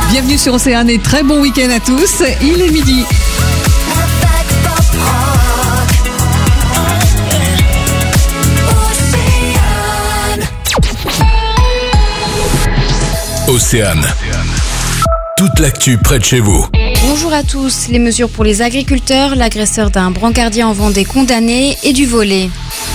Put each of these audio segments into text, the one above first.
Bienvenue sur Océane et très bon week-end à tous. Il est midi. Océane. Toute l'actu près de chez vous. Bonjour à tous. Les mesures pour les agriculteurs, l'agresseur d'un brancardier en Vendée condamné et du volley.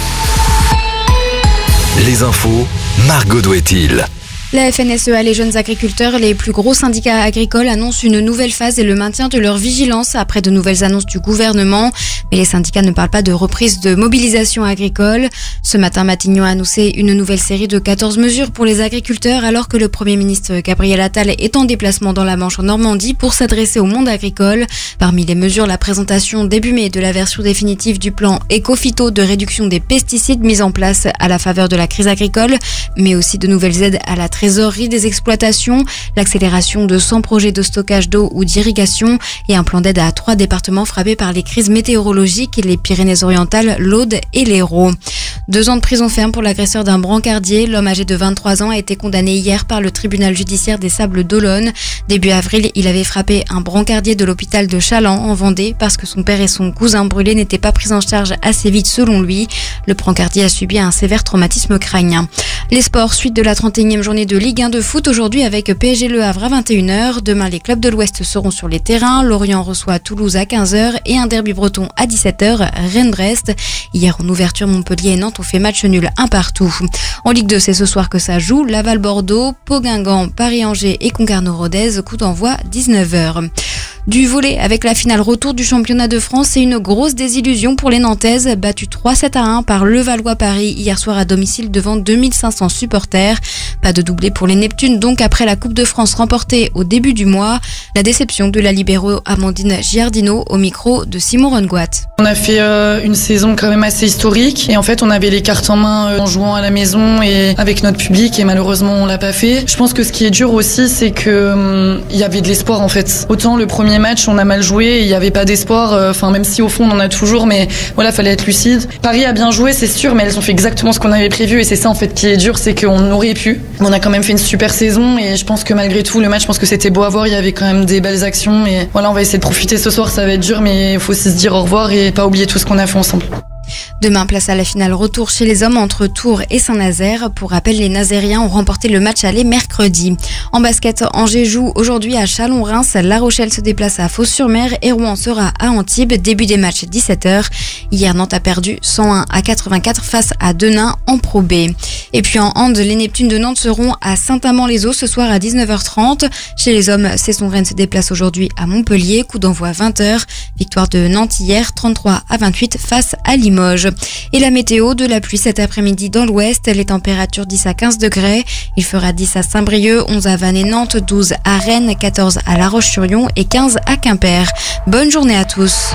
Les infos, Margot Douet-il. La FNSEA, les jeunes agriculteurs, les plus gros syndicats agricoles annoncent une nouvelle phase et le maintien de leur vigilance après de nouvelles annonces du gouvernement. Mais les syndicats ne parlent pas de reprise de mobilisation agricole. Ce matin, Matignon a annoncé une nouvelle série de 14 mesures pour les agriculteurs alors que le Premier ministre Gabriel Attal est en déplacement dans la Manche en Normandie pour s'adresser au monde agricole. Parmi les mesures, la présentation début mai de la version définitive du plan Éco-Phyto de réduction des pesticides mis en place à la faveur de la crise agricole, mais aussi de nouvelles aides à la trésorerie des exploitations, l'accélération de 100 projets de stockage d'eau ou d'irrigation et un plan d'aide à 3 départements frappés par les crises météorologiques, les Pyrénées-Orientales, l'Aude et l'Hérault. 2 ans de prison ferme pour l'agresseur d'un brancardier. L'homme âgé de 23 ans a été condamné hier par le tribunal judiciaire des Sables d'Olonne. Début avril, il avait frappé un brancardier de l'hôpital de Chaland en Vendée parce que son père et son cousin brûlés n'étaient pas pris en charge assez vite selon lui. Le brancardier a subi un sévère traumatisme crânien. Les sports, suite de la 31e journée de Ligue 1 de foot aujourd'hui avec PSG Le Havre à 21h. Demain, les clubs de l'Ouest seront sur les terrains. Lorient reçoit Toulouse à 15h et un derby breton à 17h, Rennes-Brest. Hier, en ouverture, Montpellier et Nantes ont fait match nul 1 partout. En Ligue 2, c'est ce soir que ça joue. Laval-Bordeaux, Pau-Guingamp, Paris-Angers et Concarneau-Rodez. Coup d'envoi 19h. Du volley avec la finale retour du championnat de France, c'est une grosse désillusion pour les Nantaises, battues 3-7-1 par Levallois-Paris hier soir à domicile devant 2500 supporters. Pas de doublé pour les Neptunes donc après la Coupe de France remportée au début du mois. La déception de la libéro Amandine Giardino au micro de Simon Rongoat. On a fait une saison quand même assez historique et en fait on avait les cartes en main en jouant à la maison et avec notre public et malheureusement on l'a pas fait. Je pense que ce qui est dur aussi c'est que il y avait de l'espoir en fait. Autant le premier match on a mal joué et il n'y avait pas d'espoir, même si au fond on en a toujours, mais voilà, fallait être lucide. Paris a bien joué c'est sûr, mais elles ont fait exactement ce qu'on avait prévu et c'est ça en fait qui est dur, c'est qu'on aurait pu. On a quand même fait une super saison et je pense que malgré tout le match, je pense que c'était beau à voir, il y avait quand même des belles actions et voilà, on va essayer de profiter ce soir, ça va être dur mais il faut aussi se dire au revoir et pas oublier tout ce qu'on a fait ensemble. Demain, place à la finale retour chez les hommes entre Tours et Saint-Nazaire. Pour rappel, les Nazériens ont remporté le match aller mercredi. En basket, Angers joue aujourd'hui à Chalon-Reims. La Rochelle se déplace à Fos-sur-Mer et Rouen sera à Antibes. Début des matchs 17h. Hier, Nantes a perdu 101-84 face à Denain en Pro B. Et puis en hand, les Neptunes de Nantes seront à Saint-Amand-les-Eaux ce soir à 19h30. Chez les hommes, Cesson-Rennes se déplace aujourd'hui à Montpellier. Coup d'envoi 20h. Victoire de Nantes hier 33-28 face à Limoges. Et la météo, de la pluie cet après-midi dans l'ouest, les températures 10 à 15 degrés. Il fera 10 à Saint-Brieuc, 11 à Vannes et Nantes, 12 à Rennes, 14 à La Roche-sur-Yon et 15 à Quimper. Bonne journée à tous.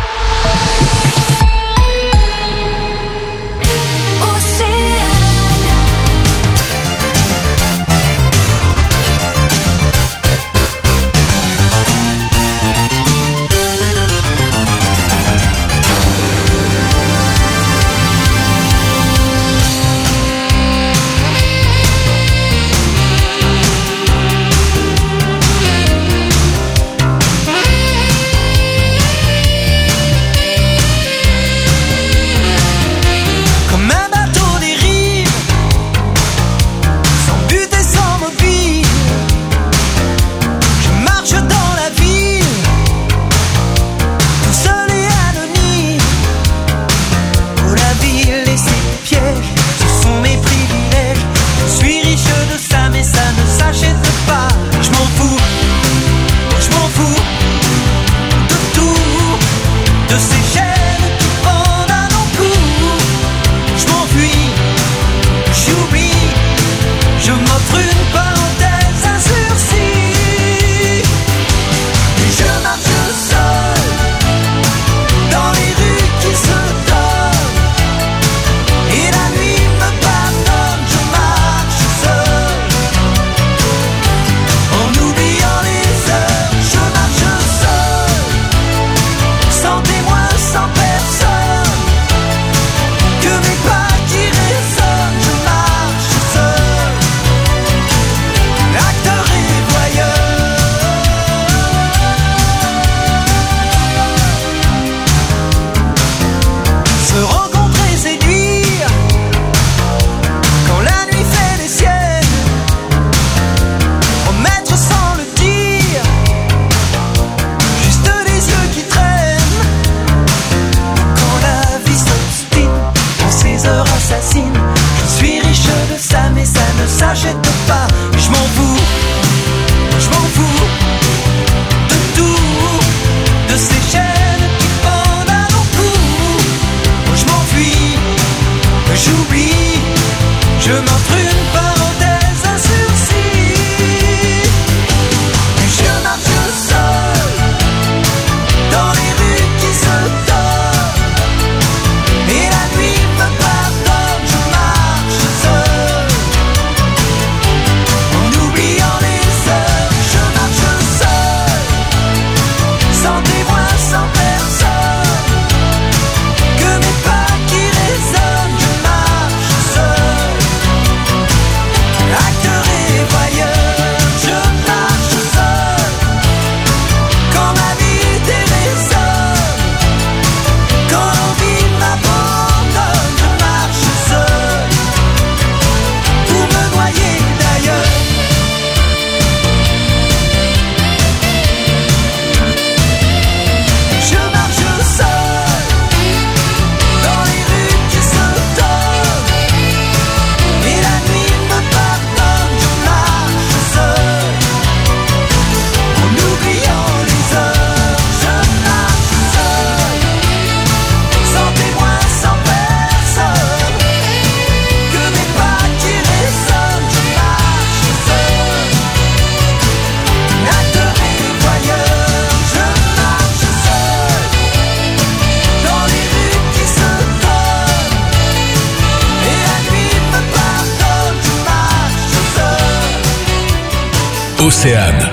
Océane.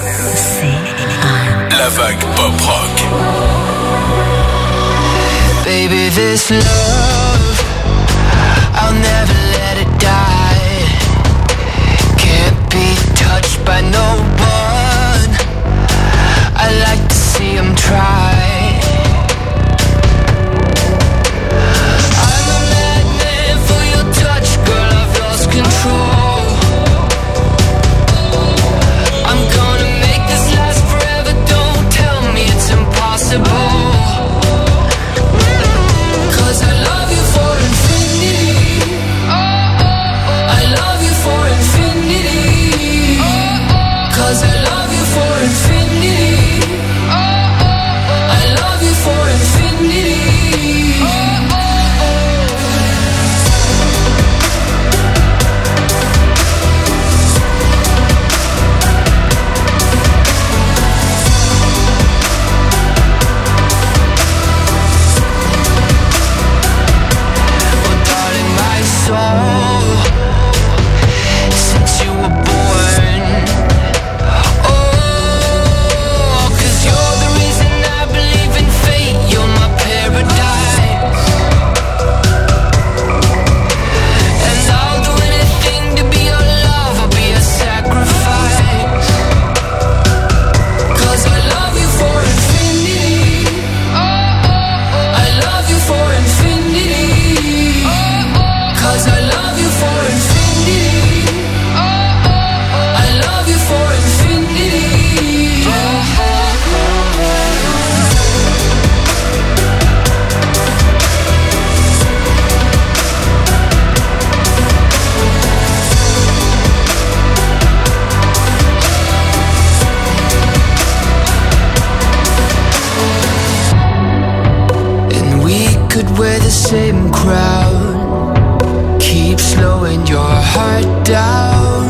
La vague pop rock. Baby, this love, I'll never let it die. Can't be touched by no one. I like to see them try. I'm a madman for your touch, girl, I've lost control. I'm gonna make this last forever, don't tell me it's impossible. Cause I love you for infinity. I love you for infinity. Cause I love you for infinity. I love you for infinity. Since you were born, oh, 'cause you're the reason I believe in fate. You're my paradise, and I'll do anything to be your love. I'll be a sacrifice, 'cause I love you for infinity. I love you for infinity. 'Cause I love you for infinity. I love you for infinity. And we could wear the same crown. Keep slowing your heart down.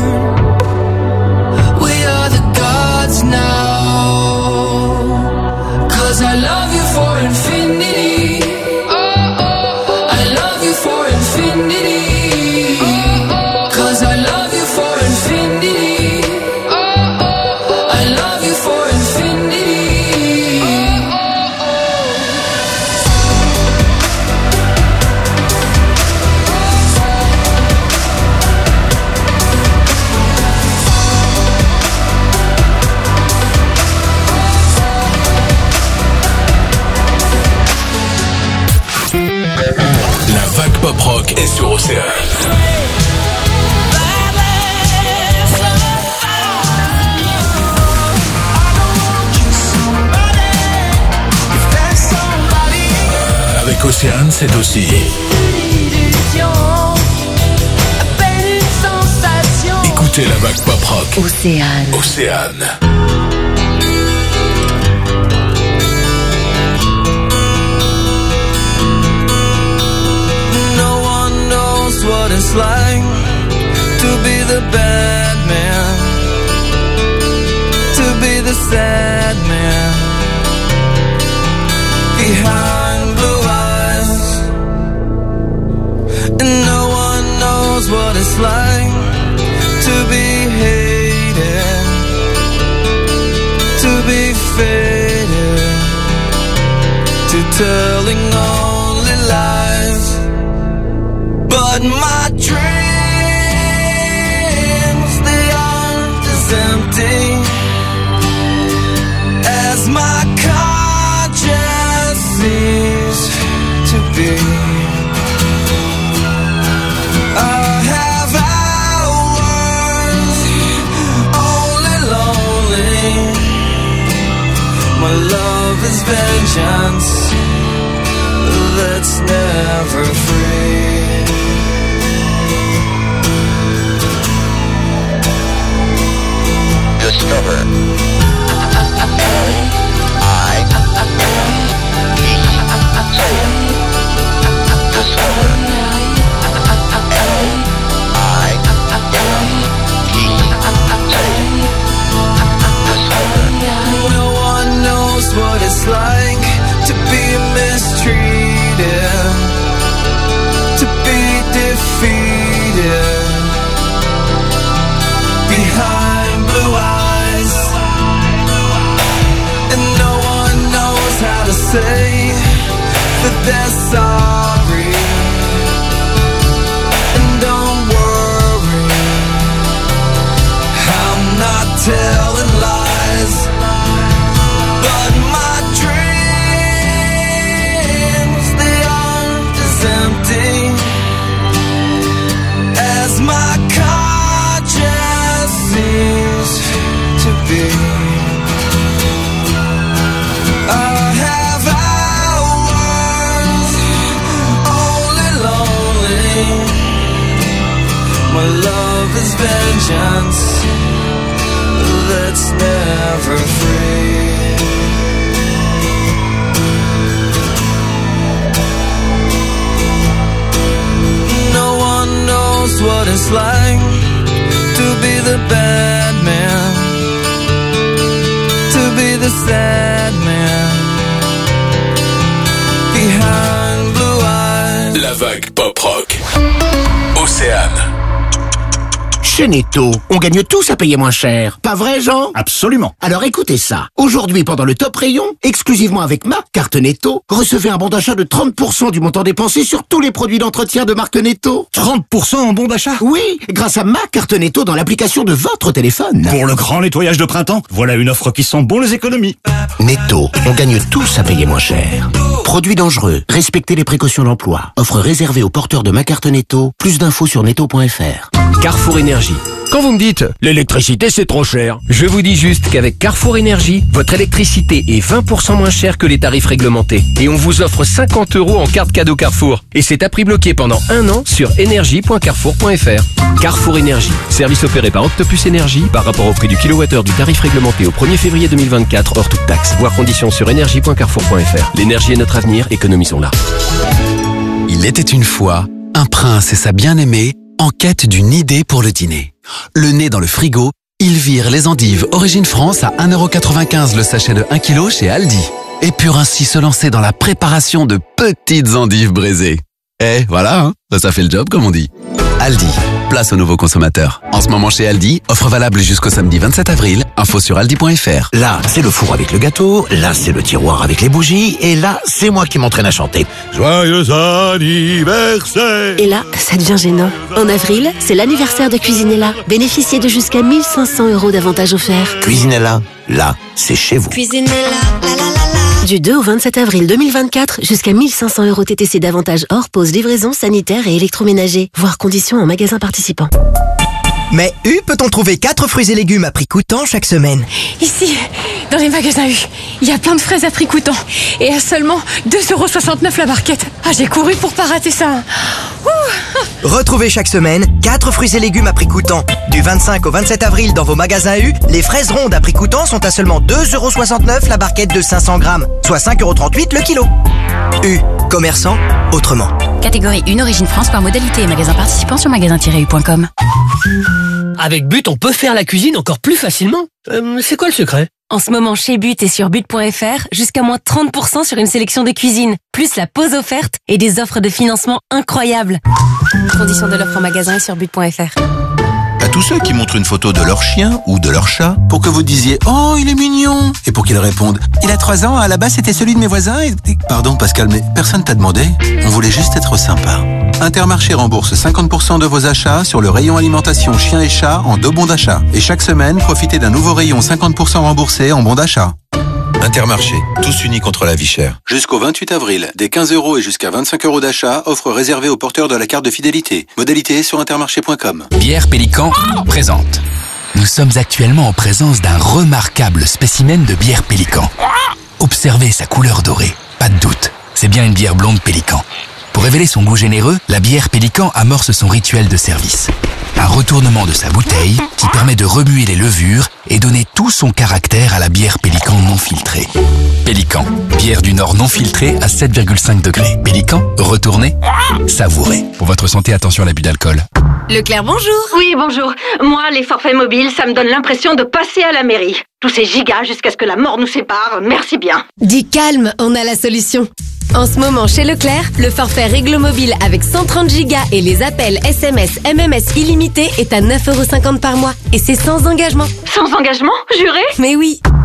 We are the gods now. 'Cause I love you for infinity. I love you for infinity. 'Cause I love you for infinity. I love you for infinity. La vague pop rock est sur Océane. Avec Océane, c'est aussi écoutez la vague pop rock. Océane. Océane. What it's like to be the bad man, to be the sad man behind blue eyes, and no one knows what it's like to be hated, to be faded, to telling only lies. But my dreams, they aren't as empty as my conscience seems to be. I have hours only lonely. My love is vengeance that's never free. Discover No one knows what it's like to be mistreated, to be defeated behind blue eyes. say that they're sorry. And don't worry, I'm not telling lies, but my dreams, they aren't as empty as my conscience seems to be. I have hours only lonely. My love is vengeance that's never free. No one knows what it's like to be the bad man, to be the sad man behind blue eyes. La vague pop rock. Océane. Chez Netto, on gagne tous à payer moins cher. Pas vrai, Jean? Absolument. Alors écoutez ça. Aujourd'hui, pendant le top rayon, exclusivement avec ma carte Netto, recevez un bon d'achat de 30% du montant dépensé sur tous les produits d'entretien de marque Netto. 30% en bon d'achat? Oui, grâce à ma carte Netto dans l'application de votre téléphone. Pour le grand nettoyage de printemps, voilà une offre qui sent bon les économies. Netto, on gagne tous à payer moins cher. Produits dangereux, respectez les précautions d'emploi. Offre réservée aux porteurs de ma carte Netto. Plus d'infos sur netto.fr. Carrefour Énergie. Quand vous me dites « l'électricité c'est trop cher », je vous dis juste qu'avec Carrefour Énergie, votre électricité est 20% moins chère que les tarifs réglementés. Et on vous offre 50 € en carte cadeau Carrefour. Et c'est à prix bloqué pendant 1 an sur énergie.carrefour.fr. Carrefour Énergie. Service opéré par Octopus Énergie par rapport au prix du kilowattheure du tarif réglementé au 1er février 2024 hors toute taxe. Voir conditions sur énergie.carrefour.fr. L'énergie est notre avenir, économisons-la. Il était une fois un prince et sa bien-aimée en quête d'une idée pour le dîner. Le nez dans le frigo, ils virent les endives Origine France à 1,95 € le sachet de 1 kg chez Aldi. Et purent ainsi se lancer dans la préparation de petites endives braisées. Et voilà, hein, ça fait le job comme on dit. Aldi, place aux nouveaux consommateurs. En ce moment chez Aldi, offre valable jusqu'au samedi 27 avril. Info sur aldi.fr. Là, c'est le four avec le gâteau, là, c'est le tiroir avec les bougies, et là, c'est moi qui m'entraîne à chanter. Joyeux anniversaire! Et là, ça devient gênant. En avril, c'est l'anniversaire de Cuisinella. Bénéficiez de jusqu'à 1 500 € d'avantages offerts. Cuisinella, là, c'est chez vous. Cuisinella, la la la la. Du 2 au 27 avril 2024, jusqu'à 1 500 € TTC d'avantages hors pause, livraison, sanitaire et électroménager. Voir conditions en magasin participant. Mais U, peut-on trouver 4 fruits et légumes à prix coûtant chaque semaine? Ici, dans les magasins U, il y a plein de fraises à prix coûtant. Et à seulement 2,69 € la barquette. Ah, j'ai couru pour pas rater ça. Ouh. Retrouvez chaque semaine 4 fruits et légumes à prix coûtant. Du 25 au 27 avril dans vos magasins U, les fraises rondes à prix coûtant sont à seulement 2,69 € la barquette de 500 grammes, soit 5,38 € le kilo. U, commerçant autrement. Catégorie 1 Origine France par modalité et magasin participant sur magasin-u.com. Avec But, on peut faire la cuisine encore plus facilement. C'est quoi le secret? En ce moment, chez But et sur but.fr, jusqu'à moins 30% sur une sélection de cuisine, plus la pause offerte et des offres de financement incroyables. Conditions de l'offre en magasin et sur but.fr. À tous ceux qui montrent une photo de leur chien ou de leur chat pour que vous disiez « Oh, il est mignon !» et pour qu'ils répondent « Il a 3 ans, à la base c'était celui de mes voisins et... » Pardon Pascal, mais personne t'a demandé. On voulait juste être sympa. Intermarché rembourse 50% de vos achats sur le rayon alimentation chien et chat en 2 bons d'achat. Et chaque semaine, profitez d'un nouveau rayon 50% remboursé en bons d'achat. Intermarché, tous unis contre la vie chère. Jusqu'au 28 avril, des 15 € et jusqu'à 25 € d'achat, offre réservée aux porteurs de la carte de fidélité. Modalité sur intermarché.com. Bière Pélican présente. Nous sommes actuellement en présence d'un remarquable spécimen de bière Pélican. Observez sa couleur dorée, pas de doute, c'est bien une bière blonde Pélican. Pour révéler son goût généreux, la bière Pélican amorce son rituel de service. Un retournement de sa bouteille qui permet de remuer les levures et donner tout son caractère à la bière Pélican non filtrée. Pélican, bière du Nord non filtrée à 7,5 degrés. Pélican, retournez, savourez. Pour votre santé, attention à l'abus d'alcool. Leclerc, bonjour. Oui, bonjour. Moi, les forfaits mobiles, ça me donne l'impression de passer à la mairie. Tous ces gigas jusqu'à ce que la mort nous sépare, merci bien. Du calme, on a la solution. En ce moment, chez Leclerc, le forfait Réglo Mobile avec 130 Go et les appels SMS, MMS illimités est à 9,50 € par mois. Et c'est sans engagement. Sans engagement, juré? Mais oui.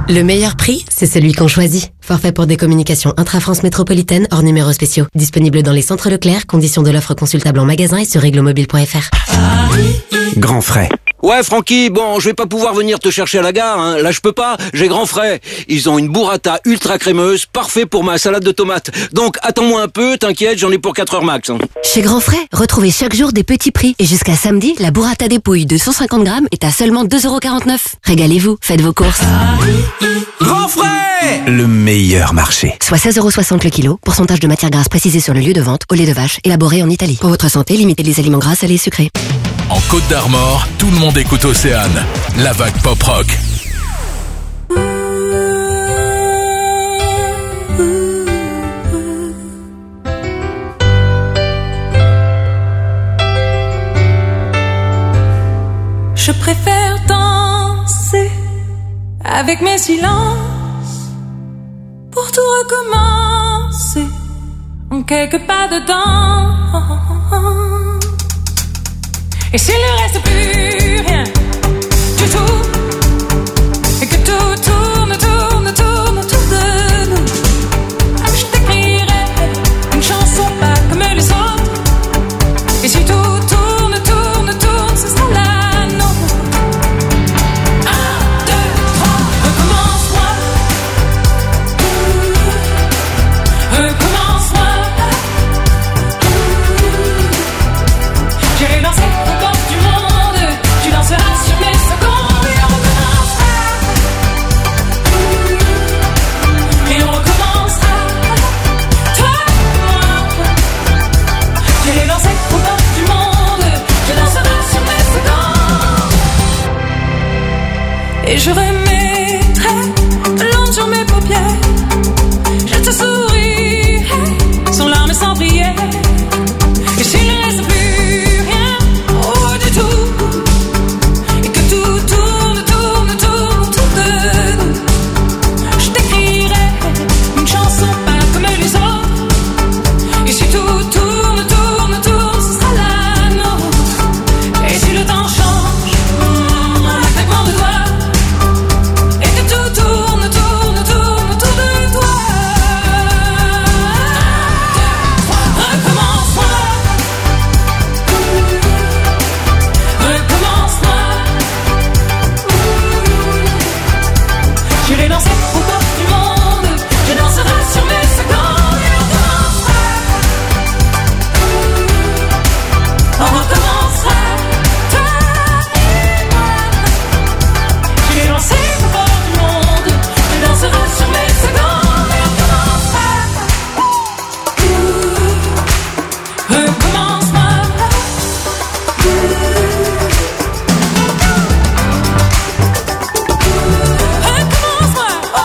Le meilleur prix, c'est celui qu'on choisit. Forfait pour des communications intra-France métropolitaine hors numéros spéciaux. Disponible dans les centres Leclerc, conditions de l'offre consultable en magasin et sur réglomobile.fr. Grand frais. Ouais, Francky, bon, je vais pas pouvoir venir te chercher à la gare, hein. Là, je peux pas, j'ai Grand Frais. Ils ont une burrata ultra crémeuse, parfait pour ma salade de tomates. Donc, attends-moi un peu, t'inquiète, j'en ai pour 4 heures max. Hein. Chez Grand Frais, retrouvez chaque jour des petits prix. Et jusqu'à samedi, la burrata dépouille de 150 grammes est à seulement 2,49 €. Régalez-vous, faites vos courses. Grand Frais, le meilleur marché. Soit 16,60 € le kilo, pourcentage de matière grasse précisé sur le lieu de vente, au lait de vache, élaboré en Italie. Pour votre santé, limitez les aliments gras, salés et sucrés. En Côte d'Armor, tout le monde écoute Océane, la vague pop-rock. Je préfère danser avec mes silences pour tout recommencer en quelques pas dedans. Et s'il ne reste plus rien du tout, et que tout tourne autour de nous, je t'écrirai une chanson pas comme les autres. Et si tout tourne, ce sera la nôtre. 1, 2, 3, recommence-moi. Recommence-moi. J'irai danser au bord du monde. Tu danseras sur mes secondes. Et on recommencera. Et on recommencera. Toi et moi. J'irai danser au bord du monde. Tu danseras sur mes secondes. Et je remettrai l'onde sur mes paupières. Je te sourirai sans larmes et sans prière. Et s'il ne reste plus rien, oh du tout, et que tout tourne autour de nous, je t'écrirai une chanson pas comme les autres. Et si tout tourne, ce sera la nôtre. Et si le temps change, un claquement de doigts, et que tout tourne autour de toi. Recommence-moi. Recommence-moi. J'irai danser au bord du monde. Je danserai sur mes secondes. Et on recommencera. On recommencera. Toi et moi. J'irai danser au bord du monde. Je danserai sur mes secondes. Et on recommencera. Recommence-moi. Recommence-moi.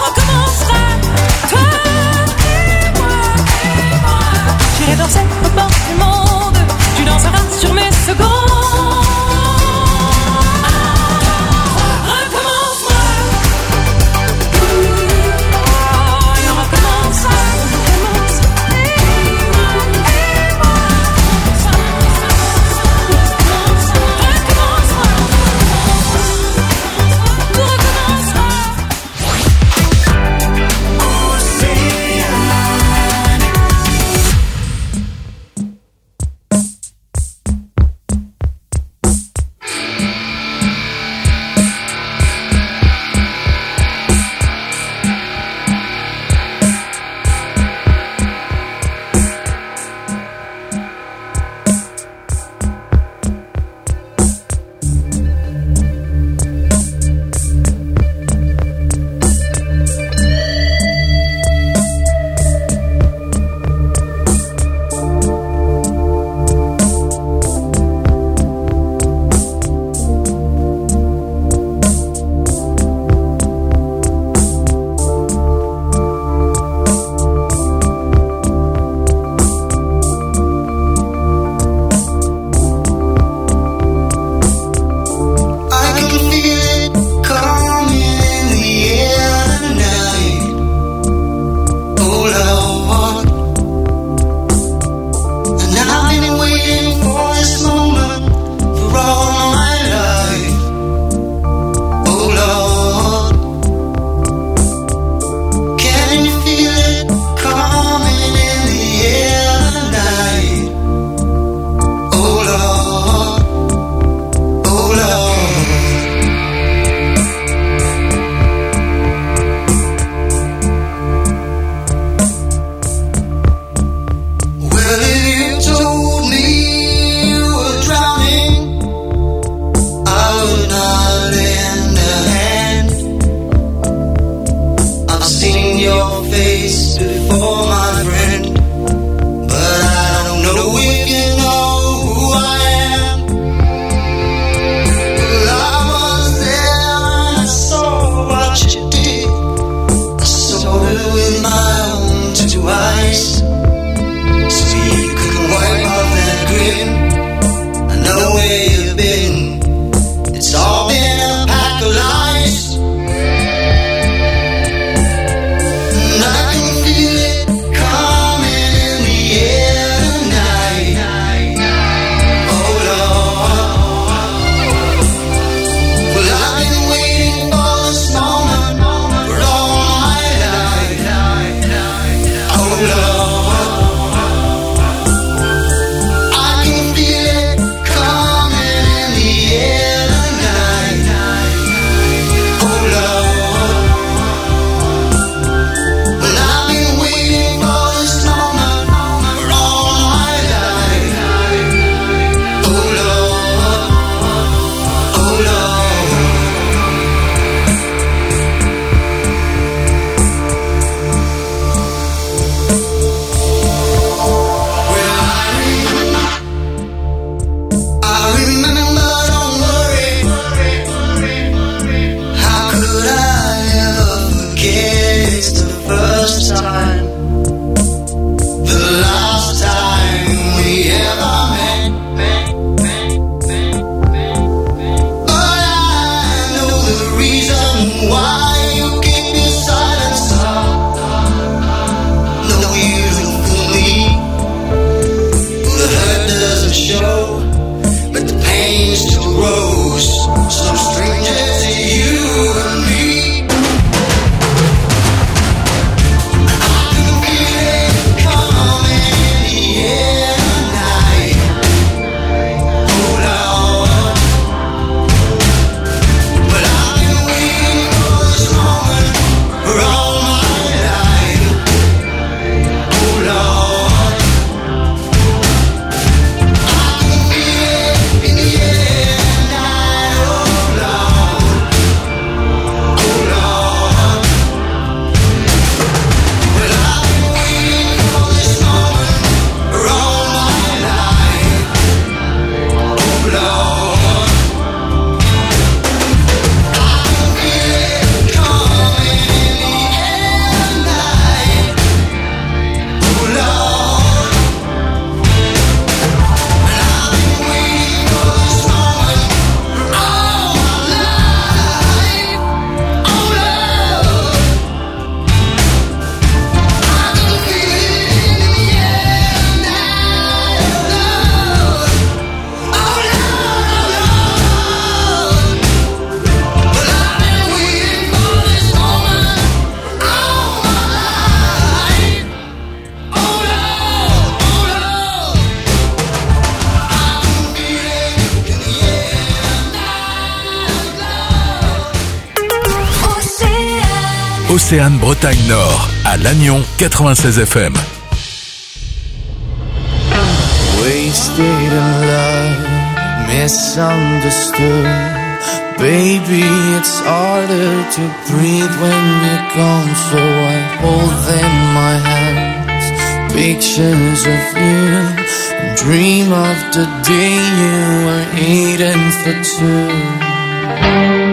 your face before, my friend. But I don't know if you know who I am. Well, I was there and I saw what you did. I saw it with my own two eyes. So you could wipe off that grin. I know where you've been. It's all been a pack of lies. And I can feel it coming in the air tonight. Oh Lord. Well, I've been waiting for this moment for all my life. Oh Lord. I can feel it coming in the air tonight. Oh Lord. Well, I've been waiting for this moment for all my life. Oh Lord. Oh Lord. I remember, don't worry. How could I ever forget? It's the first time, the last time we ever met. But I know the reason why you keep your silence. No, you don't fool me. The hurt doesn't show, but the pain still grows. So stranger to you and me. I can feel it coming in the air tonight. Oh Lord. But I've been waiting for this moment for all my life. Oh Lord. I can feel it in the air tonight. Oh Lord. Oh Lord. Well, I've been waiting for this moment for all my life. Oh Lord. I can feel it coming in the air tonight. Oh Lord. And I've been waiting for this moment for all my life. Oh Lord. I can feel it in the air tonight. Oh Lord. Oh Lord. But I've been waiting for this moment for all my life. Oh Lord. Oh Lord. I can feel it in the air. Océane Bretagne Nord, à Lannion 96 FM. Wasted in love, misunderstood. Baby, it's harder to breathe when you're gone. So I hold in my hands pictures of you and dream of the day you were eating for two.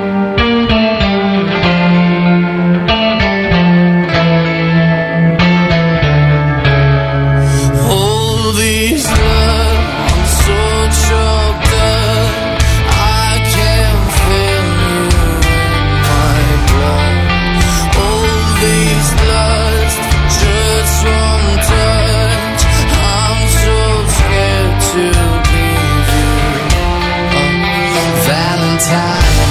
All these love, I'm so choked up. I can feel you in my blood. All these lust, just one touch. I'm so scared to give you up. Valentine.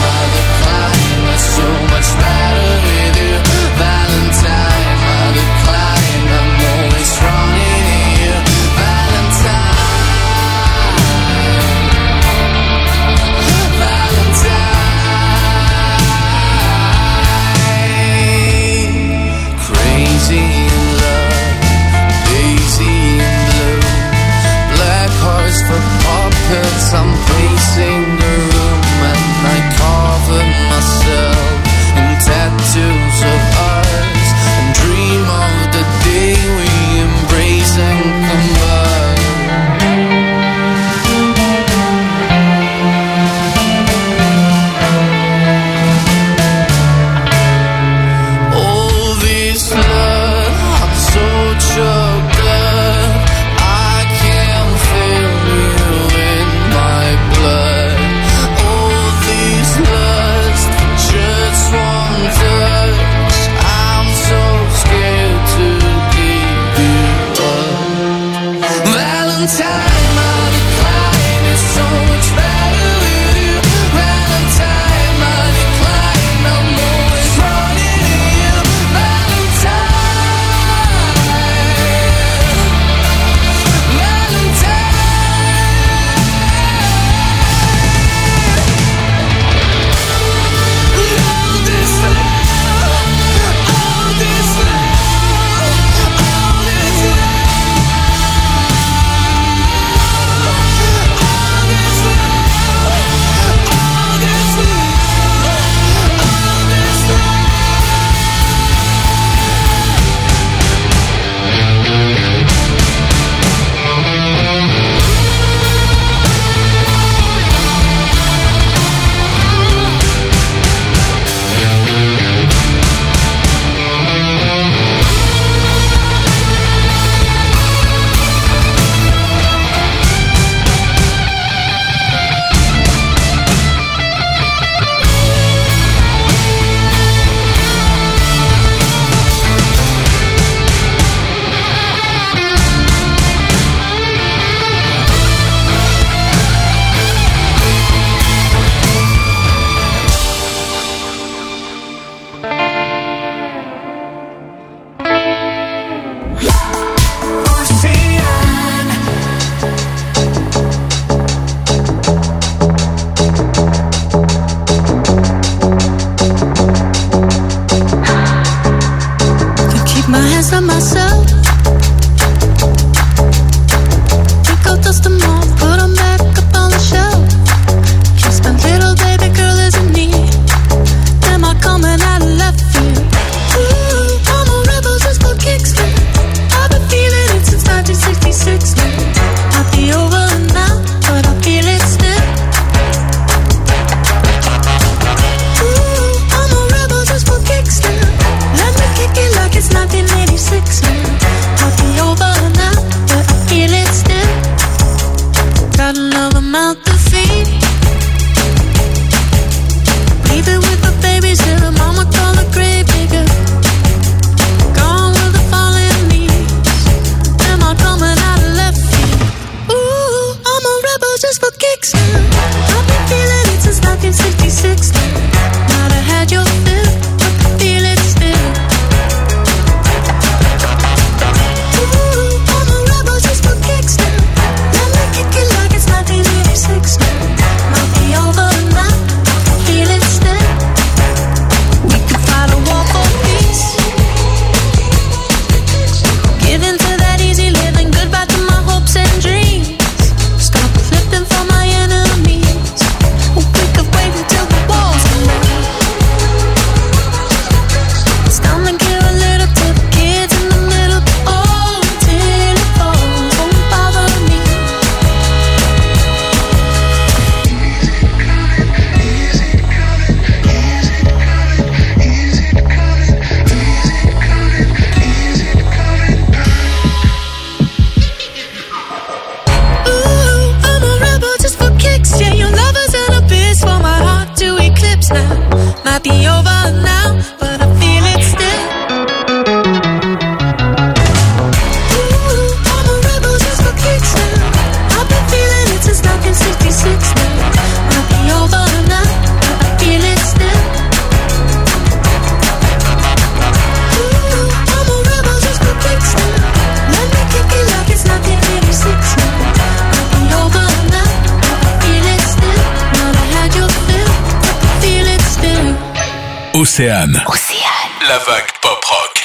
Océane. La vague pop rock.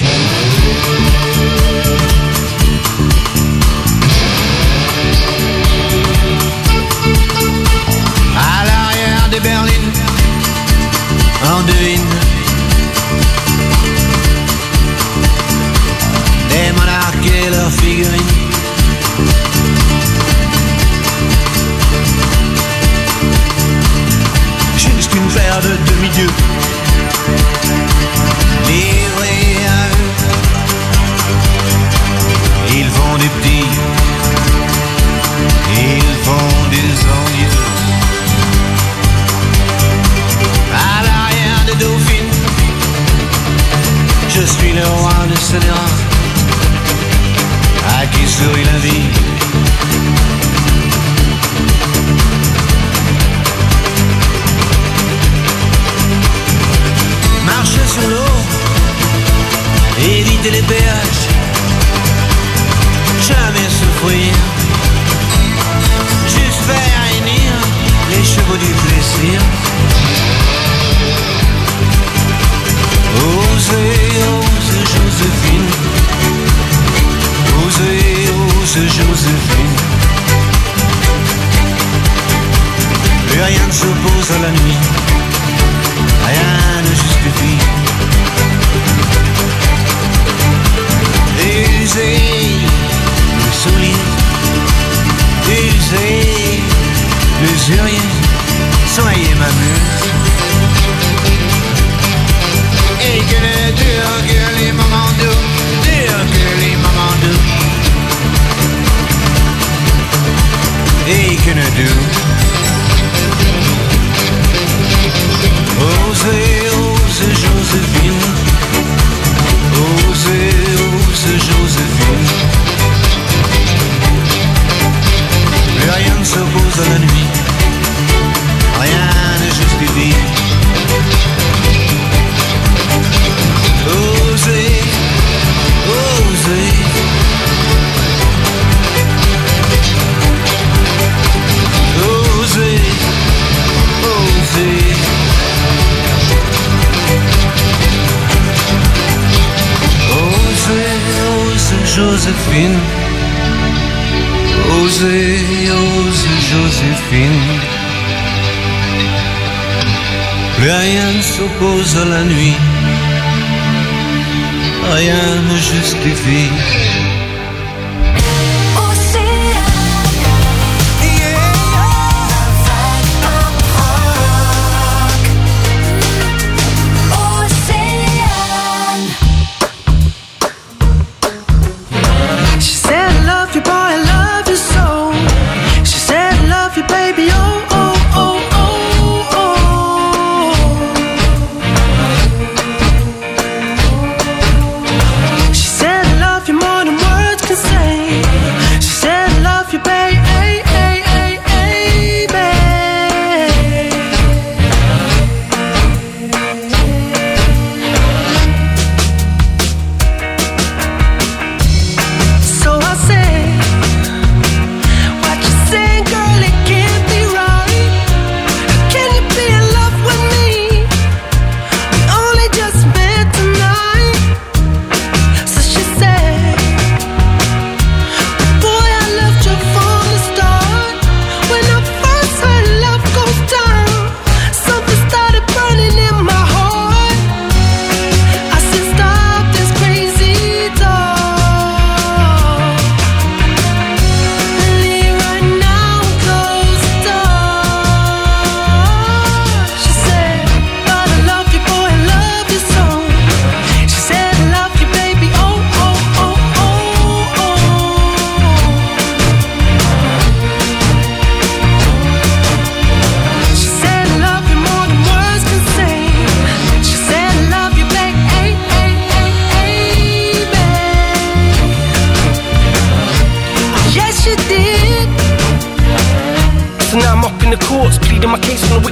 À l'arrière des berlines, on devine des monarques et leurs figurines. Juste une paire de demi-dieux livrés à eux. Ils font des petits, ils font des envieux. À l'arrière des dauphines, je suis le roi de Sénéra, à qui sourit la vie. Marcher sur l'eau, éviter les péages, jamais souffrir, juste faire réunir les chevaux du plaisir. Osez, ose Joséphine, osez, ose Joséphine. Plus rien ne s'oppose à la nuit, rien ne justifie. Usez le soulier, usez l'usurier, soyez ma muse. Et que le dur, que les moments doux, dur que les moments doux. Et que le doux. Osez, ose Joséphine, osez, ose Joséphine. Plus rien ne s'oppose à la nuit, rien ne justifie. Osez, osez. Osez, osez. Osez, ose Joséphine, osez, ose Joséphine. Plus rien ne s'oppose à la nuit, rien ne justifie.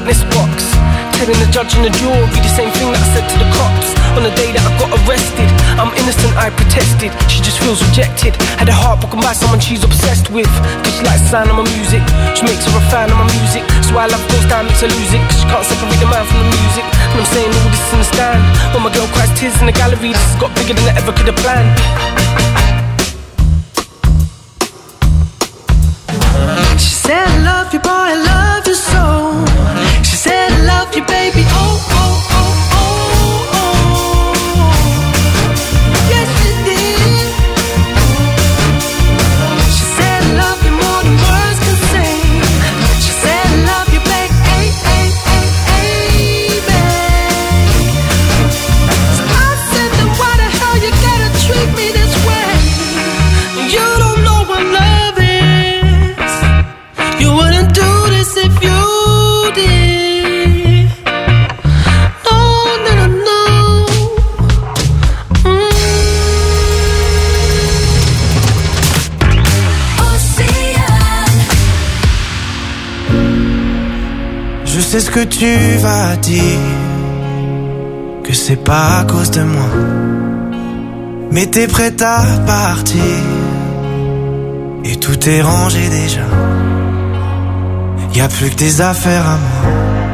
Telling the judge in the jury the same thing that I said to the cops on the day that I got arrested. I'm innocent, I protested. She just feels rejected. Had her heart broken by someone she's obsessed with. Cause she likes the sound of my music. She makes her a fan of my music. So I love goes down, makes her lose it. Cause she can't separate the man from the music. And I'm saying all this in the stand. When my girl cries tears in the gallery, this has got bigger than I ever could have planned. She said I love you, boy, I love you so. She said I love you, baby, oh, oh, oh, oh, oh. Yes, she did. She said I love you more than words can say. She said I love you, baby, ay, ay, ay, ay, babe. So I said, then why the hell you gotta treat me this way? You don't know what love is. You wouldn't do this if you did. No, no, no, no. Je sais ce que tu vas dire, que c'est pas à cause de moi, mais t'es prête à partir, et tout est rangé déjà. Y a plus que tes affaires à moi.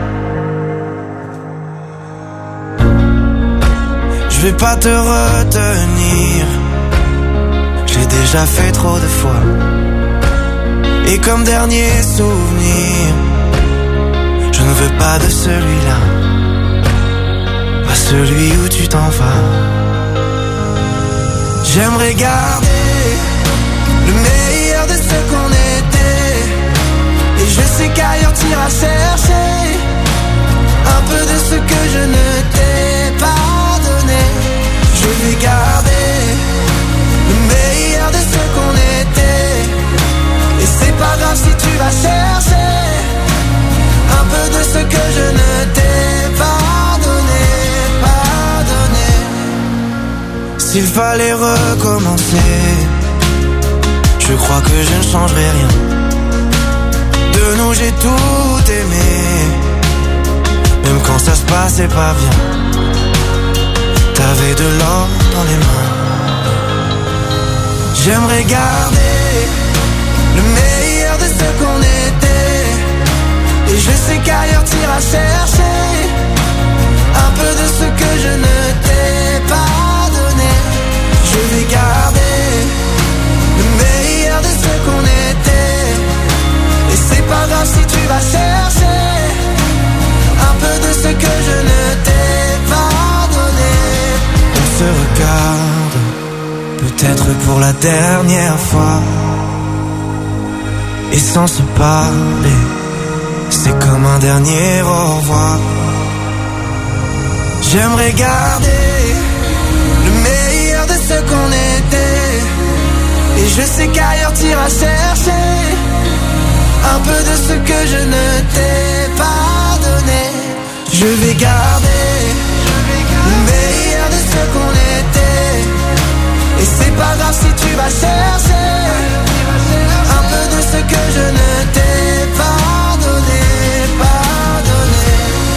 Je vais pas te retenir, j'ai déjà fait trop de fois. Et comme dernier souvenir, je ne veux pas de celui-là, pas celui où tu t'en vas. J'aimerais garder le meilleur de ce qu'on était. Et je sais qu'ailleurs t'iras chercher un peu de ce que je ne t'ai pas donné. Je vais garder le meilleur de ce qu'on était. Et c'est pas grave si tu vas chercher un peu de ce que je ne t'ai pas donné, pas donné. S'il fallait recommencer, je crois que je ne changerai rien. De nous j'ai tout aimé, même quand ça se passait pas bien. T'avais de l'or dans les mains. J'aimerais garder le meilleur de ce qu'on était. Et je sais qu'ailleurs t'iras chercher un peu de ce que je ne t'ai pas donné. Je vais garder le meilleur de ce qu'on était. Et c'est pas grave si tu vas chercher un peu de ce que je ne t'ai pas donné. On se regarde, peut-être pour la dernière fois. Et sans se parler, c'est comme un dernier au revoir. J'aimerais garder le meilleur de ce qu'on était. Et je sais qu'ailleurs t'iras chercher un peu de ce que je ne t'ai pas donné. Je vais garder le meilleur de ce qu'on était. Et c'est pas grave si tu vas chercher un peu de ce que je ne t'ai pas donné, pas donné.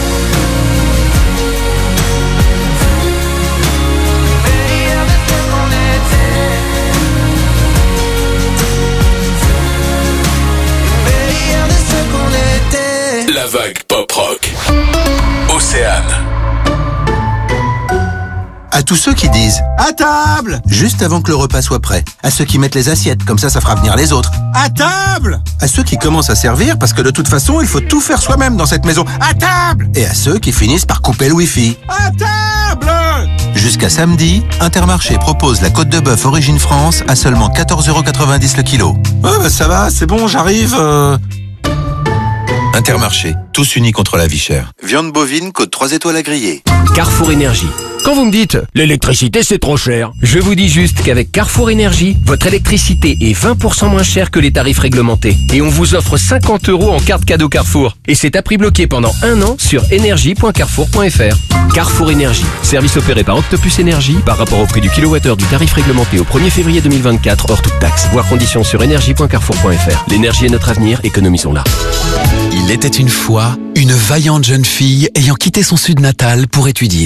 Le meilleur de ce qu'on était. Le meilleur de ce qu'on était. La vague pop rock. Océane. À tous ceux qui disent « À table !» juste avant que le repas soit prêt. À ceux qui mettent les assiettes, comme ça fera venir les autres. « À table !» À ceux qui commencent à servir, parce que de toute façon, il faut tout faire soi-même dans cette maison. « À table !» Et à ceux qui finissent par couper le wifi. « À table !» Jusqu'à samedi, Intermarché propose la côte de bœuf Origine France à seulement 14,90 € le kilo. « Ouais, bah ça va, c'est bon, j'arrive. Intermarché, tous unis contre la vie chère. Viande bovine, côte 3 étoiles à griller. Carrefour Énergie. Quand vous me dites « l'électricité c'est trop cher », je vous dis juste qu'avec Carrefour Énergie, votre électricité est 20% moins chère que les tarifs réglementés. Et on vous offre 50 € en carte cadeau Carrefour. Et c'est à prix bloqué pendant 1 an sur énergie.carrefour.fr. Carrefour Énergie. Service opéré par Octopus Énergie par rapport au prix du kilowattheure du tarif réglementé au 1er février 2024 hors toute taxe. Voir conditions sur énergie.carrefour.fr. L'énergie est notre avenir, économisons-la. Il était une fois une vaillante jeune fille ayant quitté son sud natal pour étudier.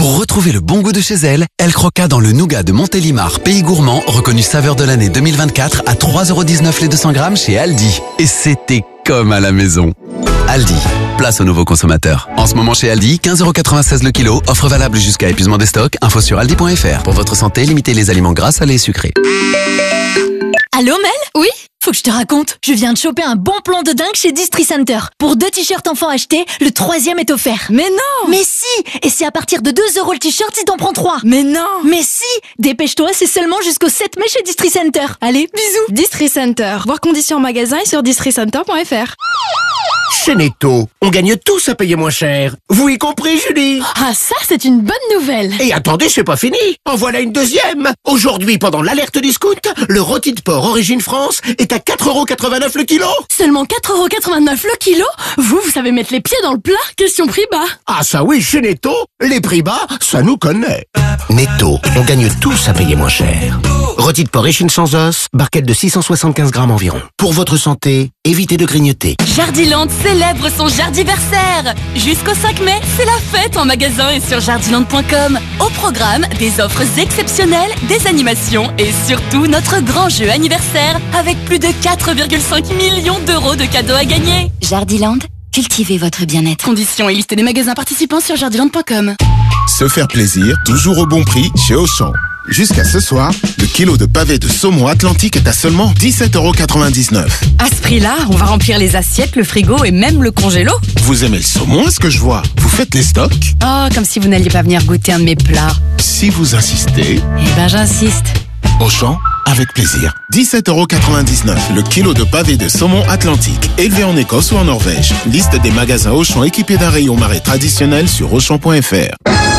Pour retrouver le bon goût de chez elle, elle croqua dans le nougat de Montélimar, pays gourmand, reconnu saveur de l'année 2024 à 3,19€ les 200 grammes chez Aldi. Et c'était comme à la maison. Aldi, place aux nouveaux consommateurs. En ce moment chez Aldi, 15,96€ le kilo, offre valable jusqu'à épuisement des stocks, info sur aldi.fr. Pour votre santé, limitez les aliments gras, salés et sucrés. Allô Mel ? Oui ? Faut que je te raconte, je viens de choper un bon plan de dingue chez Distri Center. Pour 2 t-shirts enfants achetés, le 3e est offert. Mais non! Mais si! Et c'est à partir de 2€ le t-shirt si t'en prends 3. Mais non! Mais si! Dépêche-toi, c'est seulement jusqu'au 7 mai chez Distri Center. Allez, bisous! Distri Center. Voir conditions en magasin et sur districenter.fr. Chez Netto, on gagne tous à payer moins cher. Vous y compris, Julie? Ah, ça, c'est une bonne nouvelle. Et attendez, c'est pas fini. En voilà une deuxième. Aujourd'hui, pendant l'alerte discount, le rôti de porc Origine France est à 4,89€ le kilo. Seulement 4,89€ le kilo? Vous savez mettre les pieds dans le plat? Question prix bas. Ah ça oui, chez Netto, les prix bas, ça nous connaît. Netto, on gagne tous à payer moins cher. Rôti de porc échine sans os, barquette de 675 grammes environ. Pour votre santé, évitez de grignoter. Jardiland célèbre son jardiversaire. Jusqu'au 5 mai, c'est la fête en magasin et sur jardiland.com. Au programme, des offres exceptionnelles, des animations et surtout notre grand jeu anniversaire avec plus de 4,5 millions d'euros de cadeaux à gagner. Jardiland, cultivez votre bien-être. Conditions et liste des magasins participants sur jardiland.com. Se faire plaisir, toujours au bon prix chez Auchan. Jusqu'à ce soir, le kilo de pavés de saumon Atlantique est à seulement 17,99€. À ce prix-là, on va remplir les assiettes, le frigo et même le congélo. Vous aimez le saumon, est-ce que je vois? Vous faites les stocks? Oh, comme si vous n'alliez pas venir goûter un de mes plats. Si vous insistez... Eh ben, j'insiste. Auchan, avec plaisir. 17,99€ le kilo de pavés de saumon Atlantique, élevé en Écosse ou en Norvège. Liste des magasins Auchan équipés d'un rayon marais traditionnel sur Auchan.fr.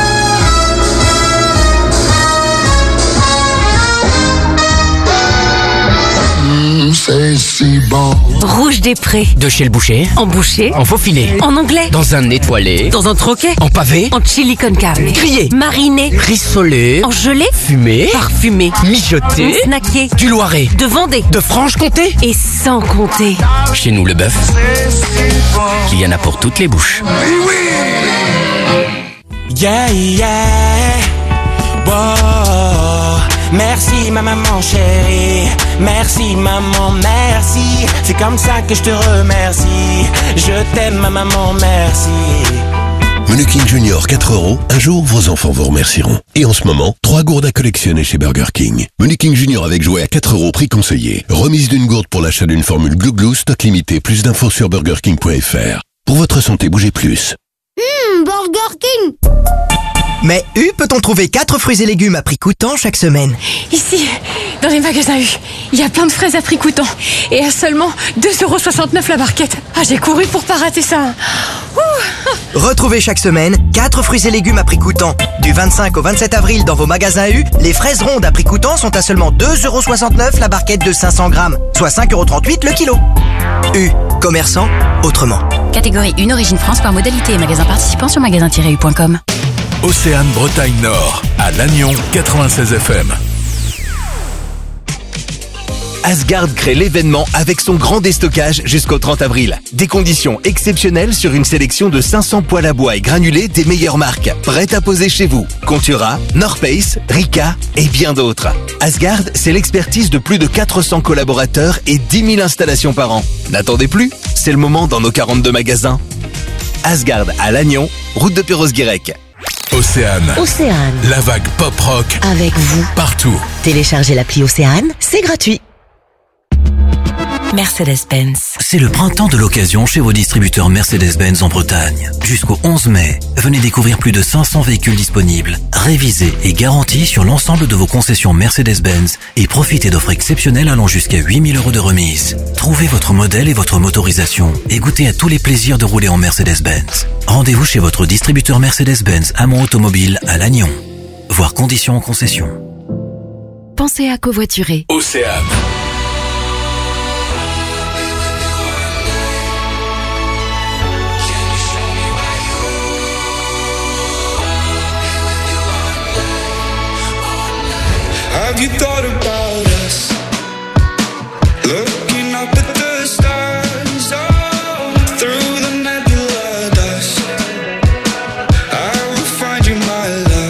C'est si bon. Rouge des Prés. De chez le boucher. En boucher. En faux filet. En anglais. Dans un étoilé. Dans un troquet. En pavé. En chili con carne. Grillé. Mariné. Rissolé. En gelée. Fumé. Parfumé. Mijoté. Snacké. Du Loiret. De Vendée. De Franche-Comté. Et sans compter. Chez nous, le bœuf, il y en a pour toutes les bouches. Yeah, yeah. Wow. Merci ma maman chérie. Merci maman, merci. C'est comme ça que je te remercie. Je t'aime ma maman, merci. Menu King Junior 4€. Un jour, vos enfants vous remercieront. Et en ce moment, 3 gourdes à collectionner chez Burger King. Menu King Junior avec jouet à 4€, prix conseillé. Remise d'une gourde pour l'achat d'une formule Glou Glou, stock limité. Plus d'infos sur burgerking.fr. Pour votre santé, bougez plus. Burger King. Mais U peut-on trouver 4 fruits et légumes à prix coûtant chaque semaine? Ici, dans les magasins U, il y a plein de fraises à prix coûtant. Et à seulement 2,69€ la barquette. Ah, j'ai couru pour pas rater ça. Ouh. Retrouvez chaque semaine 4 fruits et légumes à prix coûtant. Du 25 au 27 avril dans vos magasins U, les fraises rondes à prix coûtant sont à seulement 2,69€ la barquette de 500 grammes, soit 5,38€ le kilo. U, commerçant autrement. Catégorie 1 Origine France par modalité et magasin participant sur magasin-u.com. Océane Bretagne Nord, à Lannion 96 FM. Asgard crée l'événement avec son grand déstockage jusqu'au 30 avril. Des conditions exceptionnelles sur une sélection de 500 poêles à bois et granulés des meilleures marques. Prêtes à poser chez vous. Contura, North Face, Rika et bien d'autres. Asgard, c'est l'expertise de plus de 400 collaborateurs et 10 000 installations par an. N'attendez plus, c'est le moment dans nos 42 magasins. Asgard à Lannion, route de Perros-Guirec. Océane. La vague pop-rock. Avec vous. Partout. Téléchargez l'appli Océane, c'est gratuit. Mercedes-Benz. C'est le printemps de l'occasion chez vos distributeurs Mercedes-Benz en Bretagne. Jusqu'au 11 mai, venez découvrir plus de 500 véhicules disponibles, révisés et garantis sur l'ensemble de vos concessions Mercedes-Benz et profitez d'offres exceptionnelles allant jusqu'à 8 000 € de remise. Trouvez votre modèle et votre motorisation et goûtez à tous les plaisirs de rouler en Mercedes-Benz. Rendez-vous chez votre distributeur Mercedes-Benz Amont Automobile à Lannion. Voir conditions en concession. Pensez à covoiturer. Océane. Have you thought about us? Looking up at the stars, oh, through the nebula dust. I will find you, my love.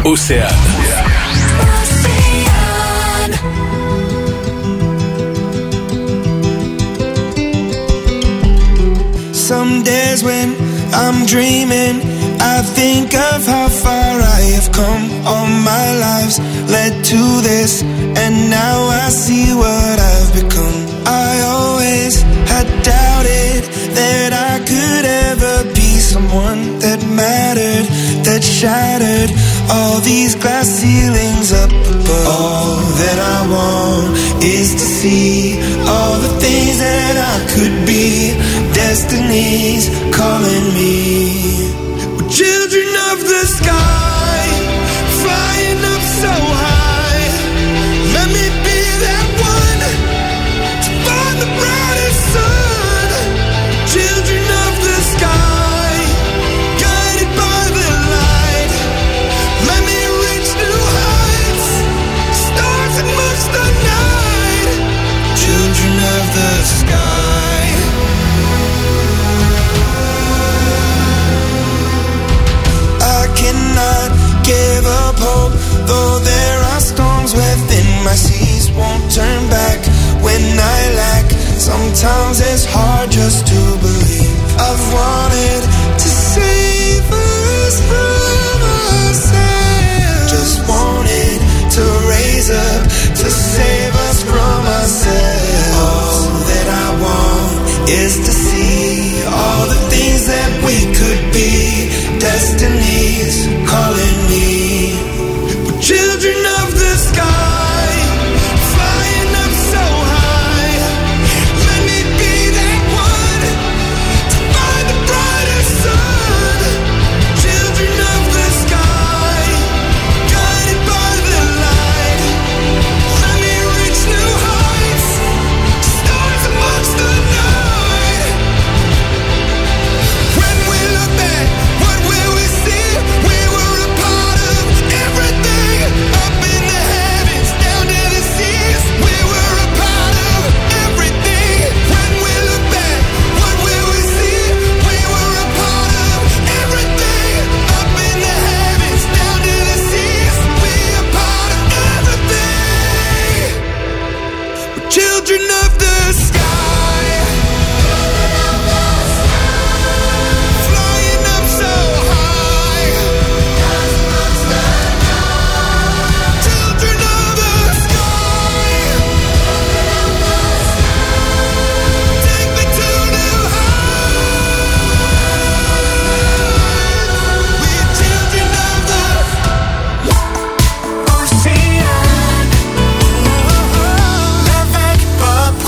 Océane. Some days when I'm dreaming, I think of how far I have come. All my lives led to this, and now I see what I've become. I always had doubted that I could ever be someone that mattered, that shattered all these glass ceilings up above. All that I want is to see all the things that I could be. Destiny's calling me. We're children of the sky, flying up so high. Let me be that one to find the brightest sun. Children of the sky, guided by the light. Let me reach new heights, stars amongst the night. Children of the sky. Cannot give up hope, though there are storms within my seas. Won't turn back when I lack. Sometimes it's hard just to believe. I've wanted to save us from ourselves. Just wanted to raise up to save us from ourselves. All that I want is to see all the things that we could be. Destiny's calling me. We're children of the sky, flying up so high. Let me be that one to find the brightest sun. Children of the sky, guided by the light. Let me reach new heights, stars amongst the night. When we look back, what will we see? We were a part of everything, up in the heavens, down to the seas. We were a part of everything. When we look back, what will we see? We were a part of everything, up in the heavens, down to the seas. We a part of everything. We're children of the sky. Flying up so high. Children of the sky. Take me to new heights. We're children of the ocean. La vague pop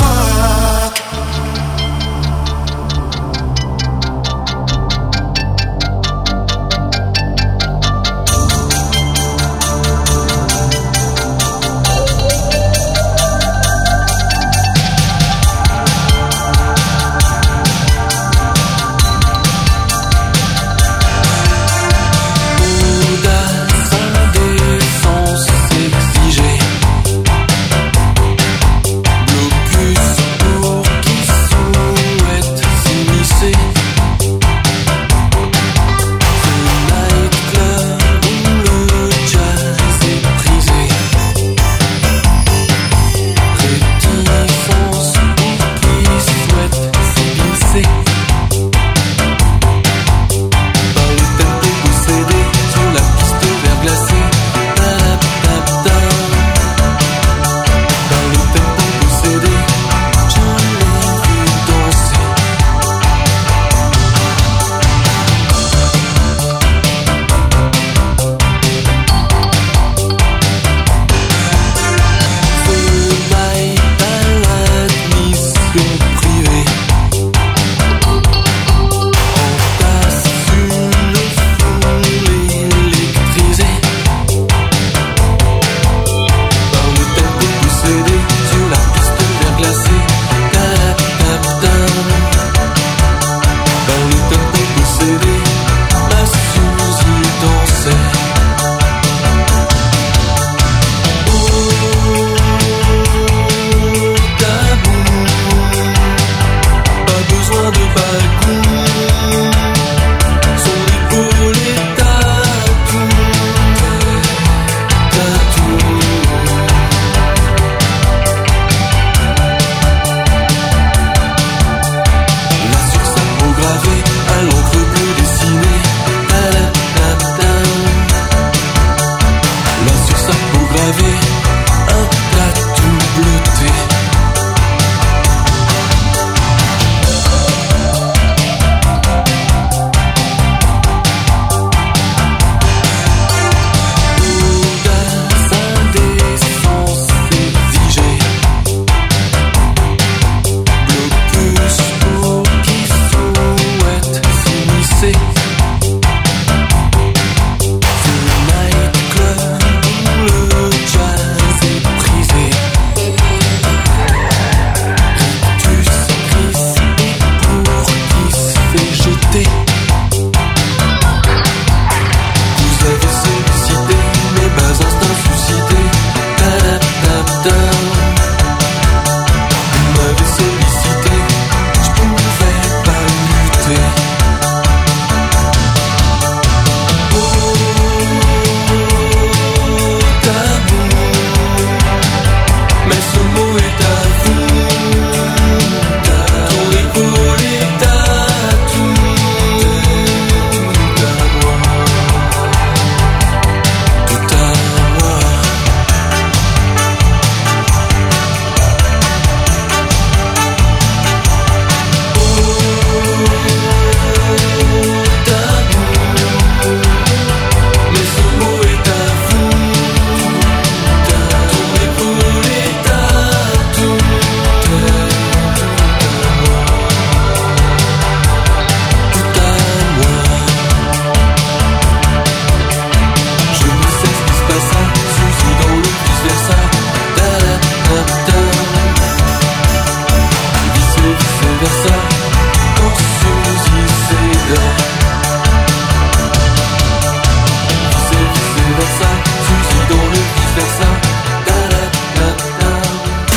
with us.